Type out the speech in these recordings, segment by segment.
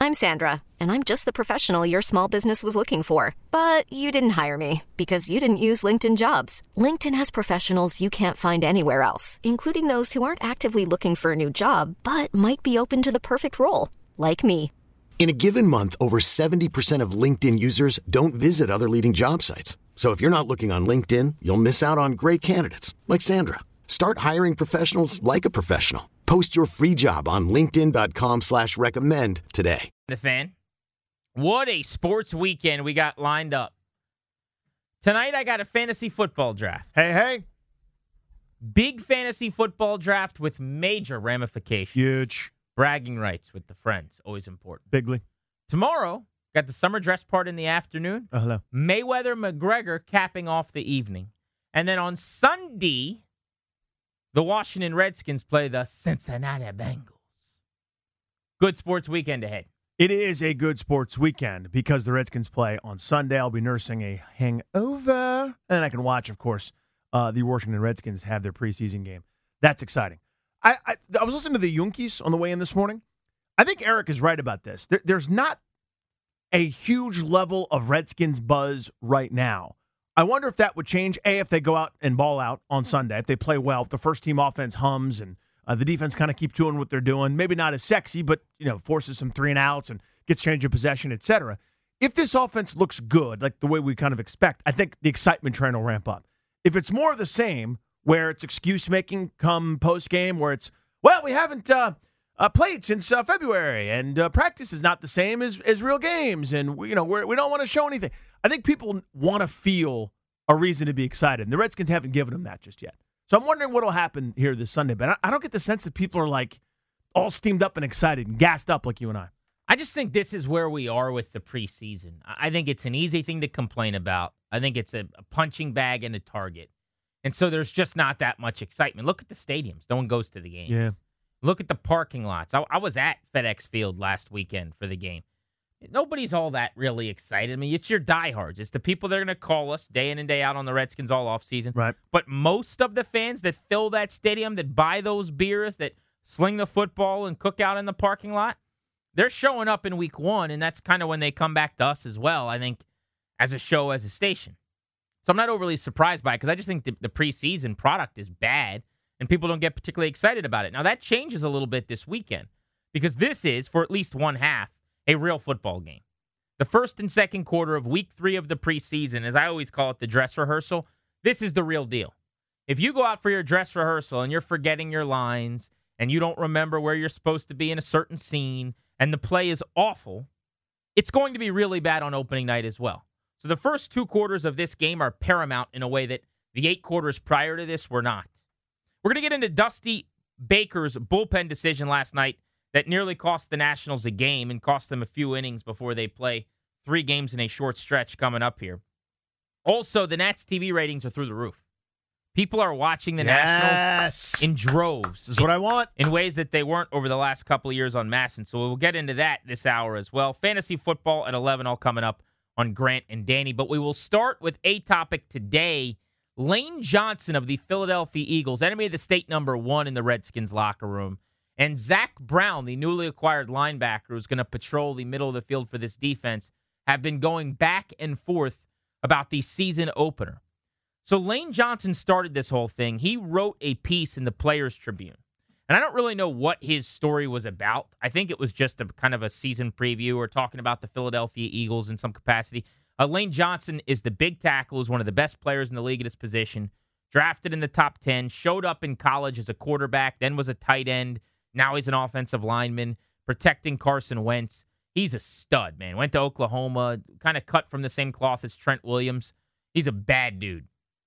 I'm Sandra, and I'm just the professional your small business was looking for. But you didn't hire me because you didn't use LinkedIn Jobs. LinkedIn has professionals you can't find anywhere else, including those who aren't actively looking for a new job, but might be open to the perfect role, like me. In a given month, over 70% of LinkedIn users don't visit other leading job sites. So if you're not looking on LinkedIn, you'll miss out on great candidates like Sandra. Start hiring professionals like a professional. Post your free job on linkedin.com/recommend today. The Fan. What a sports weekend we got lined up. Tonight I got a fantasy football draft. Hey. Big fantasy football draft with major ramifications. Huge. Bragging rights with the friends. Always important. Bigly. Tomorrow, got the summer dress part in the afternoon. Hello. Mayweather-McGregor capping off the evening. And then on Sunday, the Washington Redskins play the Cincinnati Bengals. Good sports weekend ahead. It is a good sports weekend because the Redskins play on Sunday. I'll be nursing a hangover. And I can watch, of course, the Washington Redskins have their preseason game. That's exciting. I was listening to the Junkies on the way in this morning. I think Eric is right about this. There's not a huge level of Redskins buzz right now. I wonder if that would change, if they go out and ball out on Sunday, if they play well, if the first-team offense hums and the defense kind of keep doing what they're doing. Maybe not as sexy, but forces some 3-and-outs and gets change of possession, etc. If this offense looks good, like the way we kind of expect, I think the excitement train will ramp up. If it's more of the same, where it's excuse-making come post-game, where it's, well, we haven't played since February, and practice is not the same as real games, and we don't want to show anything. I think people want to feel a reason to be excited, and the Redskins haven't given them that just yet. So I'm wondering what will happen here this Sunday, but I don't get the sense that people are like all steamed up and excited and gassed up like you and I. I just think this is where we are with the preseason. I think it's an easy thing to complain about. I think it's a punching bag and a target. And so there's just not that much excitement. Look at the stadiums. No one goes to the games. Yeah. Look at the parking lots. I was at FedEx Field last weekend for the game. Nobody's all that really excited. I mean, it's your diehards. It's the people that are going to call us day in and day out on the Redskins all offseason. Right. But most of the fans that fill that stadium, that buy those beers, that sling the football and cook out in the parking lot, they're showing up in week one, and that's kind of when they come back to us as well, I think, as a show, as a station. So I'm not overly surprised by it because I just think the preseason product is bad, and people don't get particularly excited about it. Now, that changes a little bit this weekend because this is, for at least one half, a real football game. The first and second quarter of week 3 of the preseason, as I always call it, the dress rehearsal, this is the real deal. If you go out for your dress rehearsal and you're forgetting your lines and you don't remember where you're supposed to be in a certain scene and the play is awful, it's going to be really bad on opening night as well. So the first 2 quarters of this game are paramount in a way that the 8 quarters prior to this were not. We're going to get into Dusty Baker's bullpen decision last night that nearly cost the Nationals a game and cost them a few innings before they play 3 games in a short stretch coming up here. Also, the Nats TV ratings are through the roof. People are watching the Nationals in droves. This is what I want. In ways that they weren't over the last couple of years on MASN. So we'll get into that this hour as well. Fantasy football at 11 all coming up on Grant and Danny. But we will start with a topic today. Lane Johnson of the Philadelphia Eagles, enemy of the state #1 in the Redskins locker room, and Zach Brown, the newly acquired linebacker who's going to patrol the middle of the field for this defense, have been going back and forth about the season opener. So Lane Johnson started this whole thing. He wrote a piece in the Players Tribune. And I don't really know what his story was about. I think it was just a kind of a season preview or talking about the Philadelphia Eagles in some capacity. Lane Johnson is the big tackle, who's one of the best players in the league at his position. Drafted in the top 10, showed up in college as a quarterback, then was a tight end. Now he's an offensive lineman, protecting Carson Wentz. He's a stud, man. Went to Oklahoma, kind of cut from the same cloth as Trent Williams. He's a bad dude.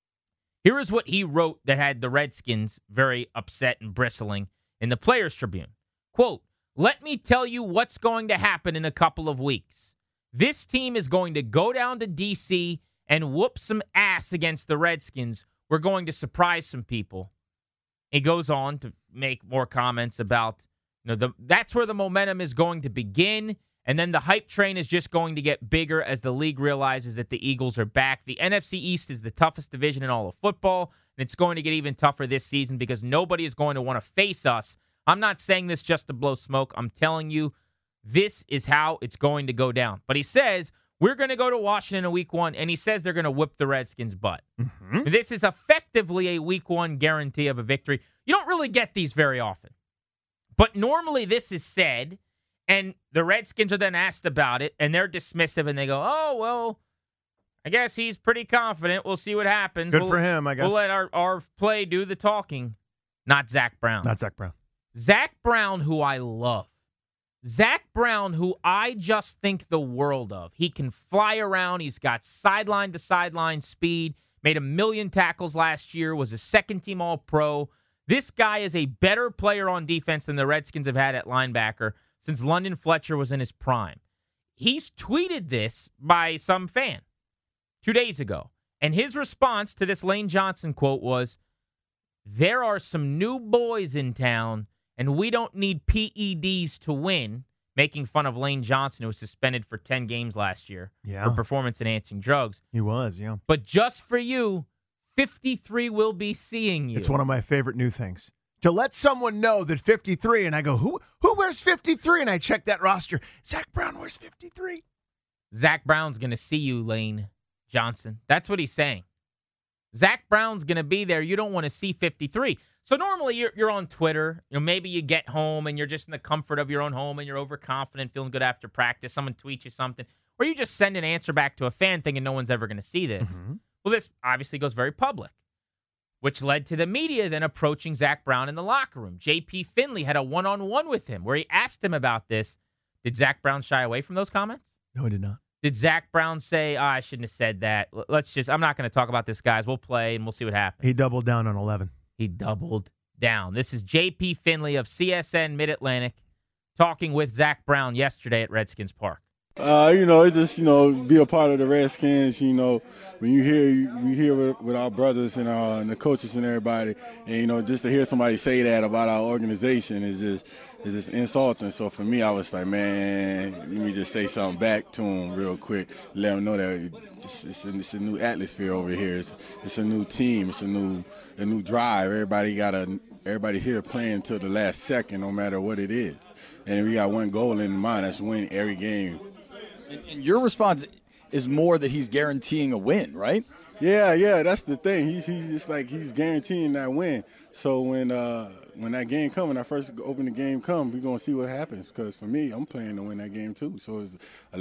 Here is what he wrote that had the Redskins very upset and bristling in the Players Tribune. Quote, "Let me tell you what's going to happen in a couple of weeks. This team is going to go down to D.C. and whoop some ass against the Redskins. We're going to surprise some people." He goes on to make more comments about, that's where the momentum is going to begin. And then the hype train is just going to get bigger as the league realizes that the Eagles are back. The NFC East is the toughest division in all of football, and it's going to get even tougher this season because nobody is going to want to face us. I'm not saying this just to blow smoke. I'm telling you, This is how it's going to go down. But he says, we're going to go to Washington in week 1, and he says they're going to whip the Redskins' butt. Mm-hmm. This is effectively a week 1 guarantee of a victory. You don't really get these very often. But normally this is said, and the Redskins are then asked about it, and they're dismissive, and they go, oh, well, I guess he's pretty confident. We'll see what happens. Good for him, I guess. We'll let our play do the talking. Not Zach Brown. Not Zach Brown. Zach Brown, who I love. Zach Brown, who I just think the world of. He can fly around. He's got sideline-to-sideline speed. Made 1 million tackles last year. Was a second-team All-Pro. This guy is a better player on defense than the Redskins have had at linebacker since London Fletcher was in his prime. He's tweeted this by some fan 2 days ago. And his response to this Lane Johnson quote was, there are some new boys in town, and we don't need PEDs to win, making fun of Lane Johnson, who was suspended for 10 games last year for performance-enhancing drugs. He was, yeah. But just for you, 53 will be seeing you. It's one of my favorite new things. To let someone know that 53, and I go, who wears 53? And I check that roster. Zach Brown wears 53. Zach Brown's going to see you, Lane Johnson. That's what he's saying. Zach Brown's going to be there. You don't want to see 53. So normally you're on Twitter. Maybe you get home and you're just in the comfort of your own home and you're overconfident, feeling good after practice. Someone tweets you something. Or you just send an answer back to a fan thinking no one's ever going to see this. Mm-hmm. Well, this obviously goes very public, which led to the media then approaching Zach Brown in the locker room. J.P. Finley had a one-on-one with him where he asked him about this. Did Zach Brown shy away from those comments? No, he did not. Did Zach Brown say, I shouldn't have said that. I'm not going to talk about this, guys. We'll play and we'll see what happens. He doubled down on 11. He doubled down. This is J.P. Finley of CSN Mid-Atlantic talking with Zach Brown yesterday at Redskins Park. It's just, be a part of the Redskins, when you hear with our brothers and the coaches and everybody, and, just to hear somebody say that about our organization is just insulting. So for me, I was like, man, let me just say something back to them real quick, let them know that it's a new atmosphere over here. It's a new team. It's a new drive. Everybody here playing till the last second, no matter what it is. And we got one goal in mind, that's win every game. And your response is more that he's guaranteeing a win, right? Yeah, that's the thing. He's just like he's guaranteeing that win. So when that game comes, when I first open the game come, we're gonna see what happens. Because for me, I'm playing to win that game too. So it's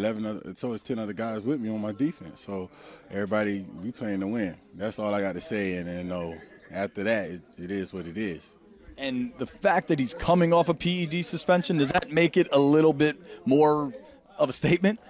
10 other guys with me on my defense. So everybody, we playing to win. That's all I got to say. And then after that, it is what it is. And the fact that he's coming off a PED suspension, does that make it a little bit more of a statement?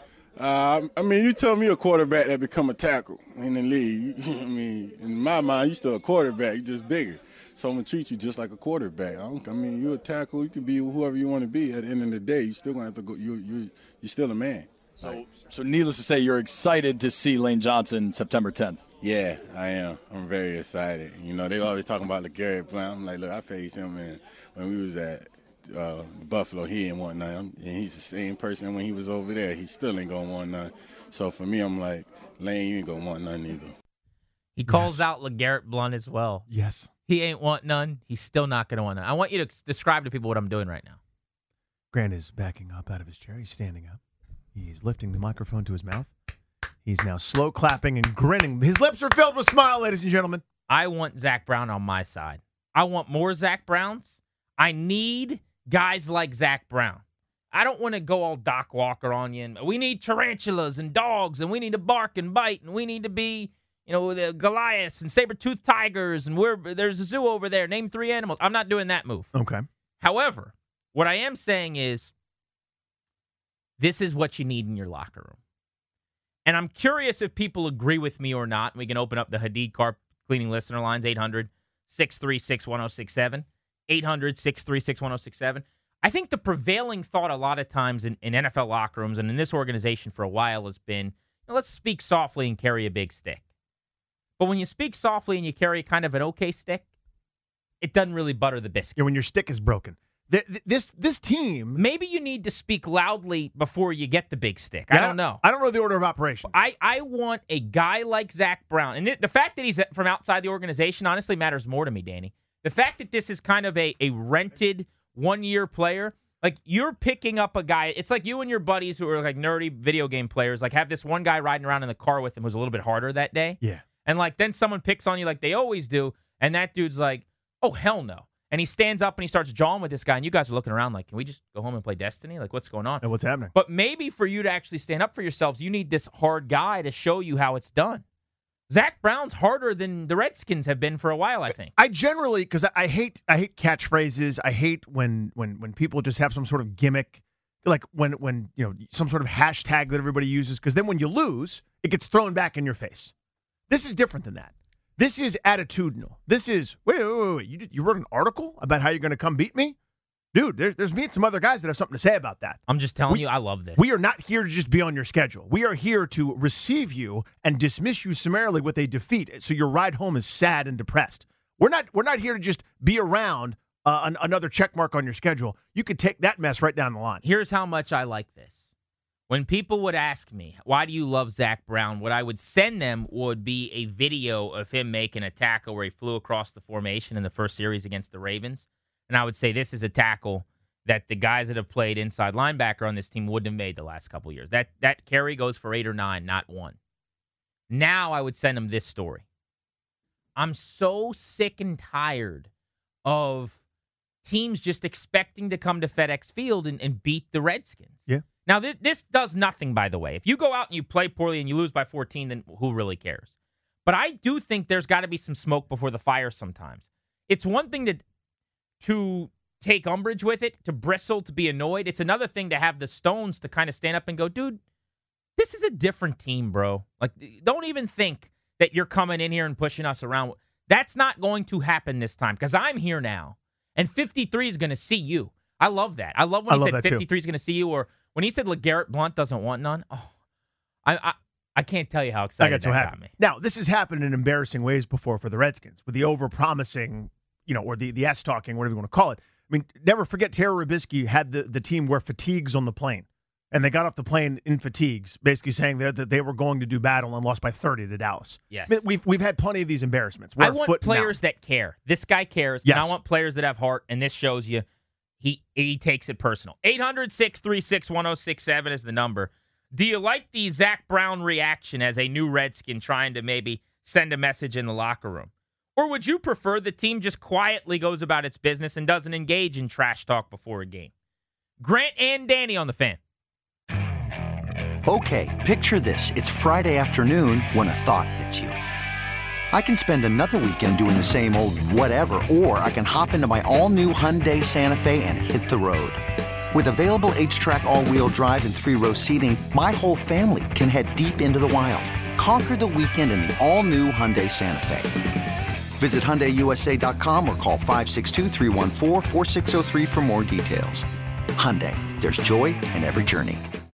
You tell me a quarterback that become a tackle in the league. In my mind, you're still a quarterback. You're just bigger. So I'm going to treat you just like a quarterback. You're a tackle. You can be whoever you want to be. At the end of the day, you're still going to have to go. You're still a man. So needless to say, you're excited to see Lane Johnson September 10th. Yeah, I am. I'm very excited. They always talking about LeGarrette Blount. I'm like, look, I faced him when we was at Buffalo. He ain't want none. And he's the same person when he was over there. He still ain't going to want none. So for me, I'm like, Lane, you ain't going to want none either. He calls out LeGarrette Blount as well. Yes. He ain't want none. He's still not going to want none. I want you to describe to people what I'm doing right now. Grant is backing up out of his chair. He's standing up. He's lifting the microphone to his mouth. He's now slow clapping and grinning. His lips are filled with smile, ladies and gentlemen. I want Zach Brown on my side. I want more Zach Browns. I need guys like Zach Brown. I don't want to go all Doc Walker on you. And we need tarantulas and dogs, and we need to bark and bite, and we need to be, the Goliaths and saber-toothed tigers, and there's a zoo over there. Name 3 animals. I'm not doing that move. Okay. However, what I am saying is this is what you need in your locker room. And I'm curious if people agree with me or not. We can open up the Hadid Car Cleaning listener lines, 800-636-1067, 800-636-1067. I think the prevailing thought a lot of times in NFL locker rooms and in this organization for a while has been, let's speak softly and carry a big stick. But when you speak softly and you carry kind of an okay stick, it doesn't really butter the biscuit. Yeah, when your stick is broken. This team... Maybe you need to speak loudly before you get the big stick. I don't know. I don't know the order of operations. I want a guy like Zach Brown. And the fact that he's from outside the organization honestly matters more to me, Danny. The fact that this is kind of a rented one-year player, Like, you're picking up a guy. It's like you and your buddies who are like nerdy video game players, like have this one guy riding around in the car with him who's a little bit harder that day. Yeah. And like then someone picks on you like they always do, and that dude's like, oh, hell no. And he stands up and he starts jawing with this guy, and you guys are looking around like, can we just go home and play Destiny? Like, what's going on? And what's happening? But maybe for you to actually stand up for yourselves, you need this hard guy to show you how it's done. Zach Brown's harder than the Redskins have been for a while, I think. I generally, because I hate catchphrases. I hate when people just have some sort of gimmick, like when some sort of hashtag that everybody uses. Because then when you lose, it gets thrown back in your face. This is different than that. This is attitudinal. This is wait. You wrote an article about how you're going to come beat me, dude. There's me and some other guys that have something to say about that. I'm just telling you, I love this. We are not here to just be on your schedule. We are here to receive you and dismiss you summarily with a defeat, so your ride home is sad and depressed. We're not here to just be around another check mark on your schedule. You could take that mess right down the line. Here's how much I like this. When people would ask me, why do you love Zach Brown? What I would send them would be a video of him making a tackle where he flew across the formation in the first series against the Ravens. And I would say this is a tackle that the guys that have played inside linebacker on this team wouldn't have made the last couple of years. That carry goes for 8 or 9, not 1. Now I would send them this story. I'm so sick and tired of teams just expecting to come to FedEx Field and beat the Redskins. Yeah. Now, this does nothing, by the way. If you go out and you play poorly and you lose by 14, then who really cares? But I do think there's got to be some smoke before the fire sometimes. It's one thing to take umbrage with it, to bristle, to be annoyed. It's another thing to have the stones to kind of stand up and go, dude, this is a different team, bro. Like, don't even think that you're coming in here and pushing us around. That's not going to happen this time because I'm here now. And 53 is going to see you. I love that. I love when he said 53 is going to see you, or when he said LeGarrette Blount doesn't want none. Oh, I can't tell you how excited that got me. Now, this has happened in embarrassing ways before for the Redskins with the over-promising, or the S-talking, whatever you want to call it. I mean, never forget Terry Robisky had the team wear fatigues on the plane, and they got off the plane in fatigues, basically saying that they were going to do battle and lost by 30 to Dallas. Yes. I mean, we've had plenty of these embarrassments. I want players that care. This guy cares, and I want players that have heart, and this shows you he takes it personal. 800-636-1067 is the number. Do you like the Zach Brown reaction as a new Redskin trying to maybe send a message in the locker room? Or would you prefer the team just quietly goes about its business and doesn't engage in trash talk before a game? Grant and Danny on the Fan. Okay, picture this. It's Friday afternoon when a thought hits you. I can spend another weekend doing the same old whatever, or I can hop into my all-new Hyundai Santa Fe and hit the road. With available H-Track all-wheel drive and 3-row seating, my whole family can head deep into the wild. Conquer the weekend in the all-new Hyundai Santa Fe. Visit HyundaiUSA.com or call 562-314-4603 for more details. Hyundai, there's joy in every journey.